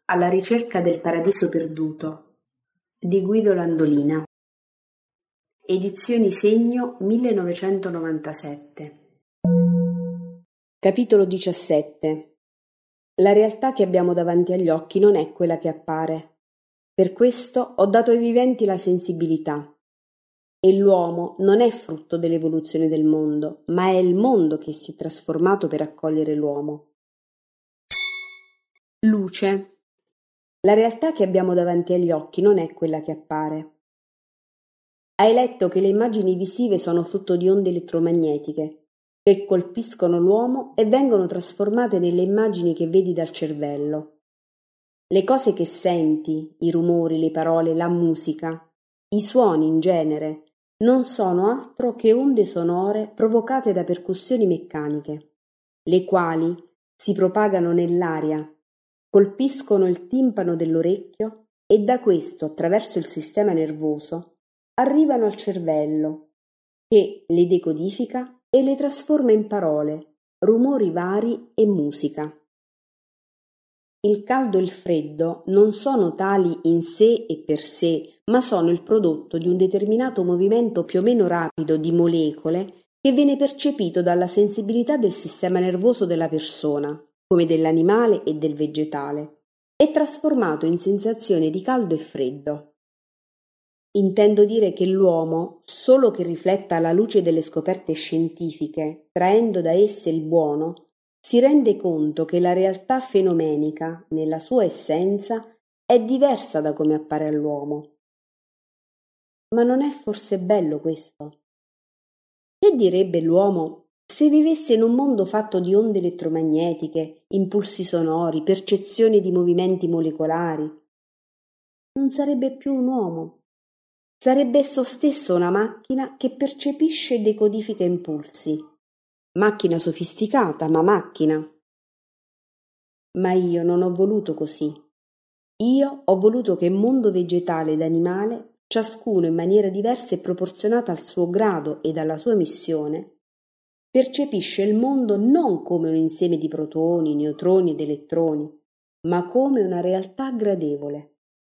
Alla ricerca del paradiso perduto di Guido Landolina. Edizioni Segno 1997. Capitolo 17. La realtà che abbiamo davanti agli occhi non è quella che appare. Per questo ho dato ai viventi la sensibilità. E l'uomo non è frutto dell'evoluzione del mondo, ma è il mondo che si è trasformato per accogliere l'uomo. Luce. La realtà che abbiamo davanti agli occhi non è quella che appare. Hai letto che le immagini visive sono frutto di onde elettromagnetiche che colpiscono l'uomo e vengono trasformate nelle immagini che vedi dal cervello. Le cose che senti, i rumori, le parole, la musica, i suoni in genere, non sono altro che onde sonore provocate da percussioni meccaniche, le quali si propagano nell'aria, colpiscono il timpano dell'orecchio e da questo, attraverso il sistema nervoso, arrivano al cervello, che le decodifica e le trasforma in parole, rumori vari e musica. Il caldo e il freddo non sono tali in sé e per sé, ma sono il prodotto di un determinato movimento più o meno rapido di molecole che viene percepito dalla sensibilità del sistema nervoso della persona, come dell'animale e del vegetale, e trasformato in sensazione di caldo e freddo. Intendo dire che l'uomo, solo che rifletta la luce delle scoperte scientifiche, traendo da esse il buono, si rende conto che la realtà fenomenica, nella sua essenza, è diversa da come appare all'uomo. Ma non è forse bello questo? Che direbbe l'uomo se vivesse in un mondo fatto di onde elettromagnetiche, impulsi sonori, percezione di movimenti molecolari? Non sarebbe più un uomo. Sarebbe esso stesso una macchina che percepisce e decodifica impulsi. Macchina sofisticata, ma macchina. Ma io non ho voluto così. Io ho voluto che mondo vegetale ed animale, ciascuno in maniera diversa e proporzionata al suo grado ed alla sua missione, percepisce il mondo non come un insieme di protoni, neutroni ed elettroni, ma come una realtà gradevole.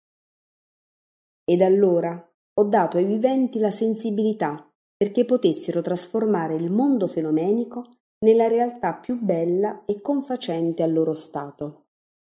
Ed allora ho dato ai viventi la sensibilità perché potessero trasformare il mondo fenomenico nella realtà più bella e confacente al loro stato.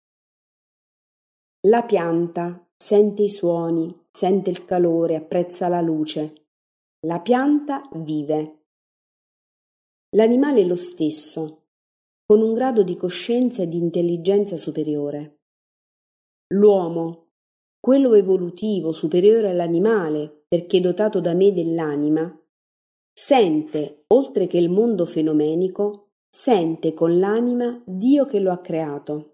La pianta sente i suoni, sente il calore, apprezza la luce. La pianta vive. L'animale è lo stesso, con un grado di coscienza e di intelligenza superiore. L'uomo, quello evolutivo superiore all'animale perché dotato da me dell'anima, sente, oltre che il mondo fenomenico, sente con l'anima Dio che lo ha creato.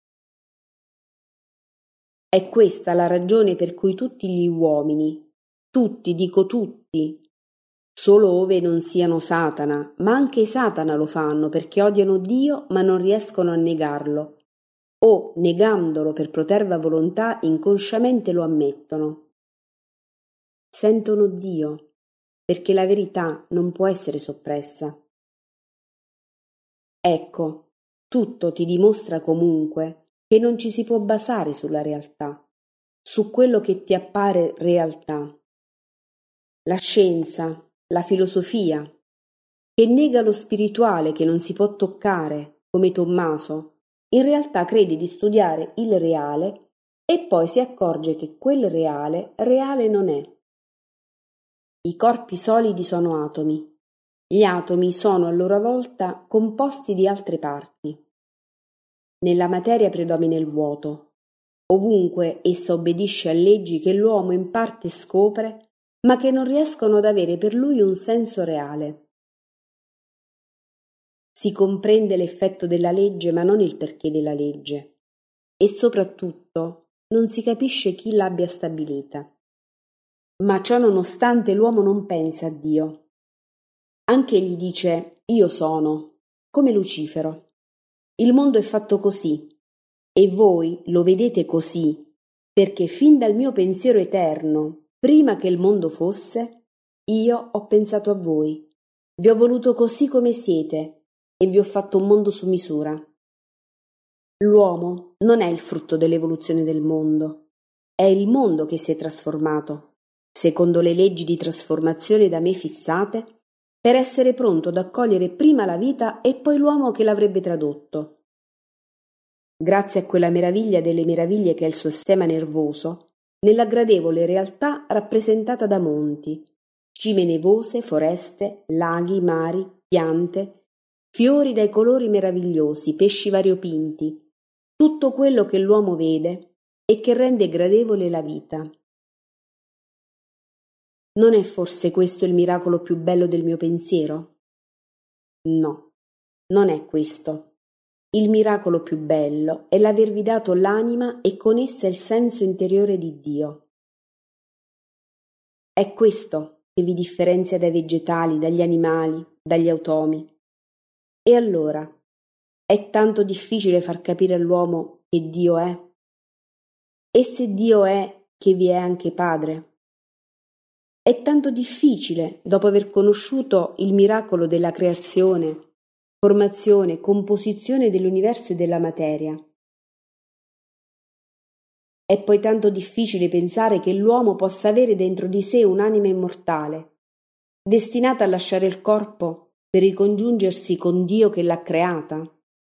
È questa la ragione per cui tutti gli uomini, tutti, dico tutti, solo ove non siano Satana, ma anche i Satana lo fanno perché odiano Dio ma non riescono a negarlo, o, negandolo per proterva volontà, inconsciamente lo ammettono. Sentono Dio, perché la verità non può essere soppressa. Ecco, tutto ti dimostra comunque che non ci si può basare sulla realtà, su quello che ti appare realtà. La scienza, la filosofia, che nega lo spirituale che non si può toccare, come Tommaso, in realtà crede di studiare il reale e poi si accorge che quel reale non è. I corpi solidi sono atomi. Gli atomi sono a loro volta composti di altre parti. Nella materia predomina il vuoto. Ovunque essa obbedisce a leggi che l'uomo in parte scopre, ma che non riescono ad avere per lui un senso reale. Si comprende l'effetto della legge, ma non il perché della legge. E soprattutto non si capisce chi l'abbia stabilita. Ma ciò nonostante l'uomo non pensa a Dio. Anche egli dice io sono, come Lucifero. Il mondo è fatto così, e voi lo vedete così, perché fin dal mio pensiero eterno, prima che il mondo fosse, io ho pensato a voi, vi ho voluto così come siete, e vi ho fatto un mondo su misura. L'uomo non è il frutto dell'evoluzione del mondo, è il mondo che si è trasformato, secondo le leggi di trasformazione da me fissate, per essere pronto ad accogliere prima la vita e poi l'uomo che l'avrebbe tradotto. Grazie a quella meraviglia delle meraviglie che è il suo sistema nervoso, nella gradevole realtà rappresentata da monti, cime nevose, foreste, laghi, mari, piante, fiori dai colori meravigliosi, pesci variopinti, tutto quello che l'uomo vede e che rende gradevole la vita. Non è forse questo il miracolo più bello del mio pensiero? No, non è questo. Il miracolo più bello è l'avervi dato l'anima e con essa il senso interiore di Dio. È questo che vi differenzia dai vegetali, dagli animali, dagli automi. E allora, è tanto difficile far capire all'uomo che Dio è? E se Dio è, che vi è anche Padre? È tanto difficile, dopo aver conosciuto il miracolo della creazione, formazione, composizione dell'universo e della materia. È poi tanto difficile pensare che l'uomo possa avere dentro di sé un'anima immortale, destinata a lasciare il corpo per ricongiungersi con Dio che l'ha creata.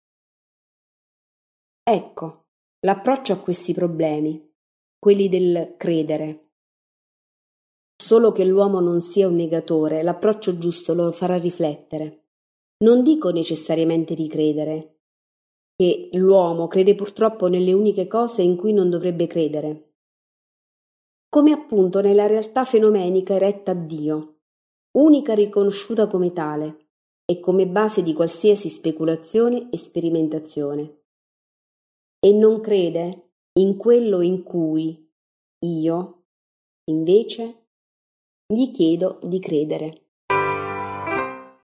Ecco l'approccio a questi problemi, quelli del credere. Solo che l'uomo non sia un negatore, l'approccio giusto lo farà riflettere. Non dico necessariamente ricredere, che l'uomo crede purtroppo nelle uniche cose in cui non dovrebbe credere, come appunto nella realtà fenomenica eretta a Dio, unica riconosciuta come tale e come base di qualsiasi speculazione e sperimentazione. E non crede in quello in cui io, invece, gli chiedo di credere.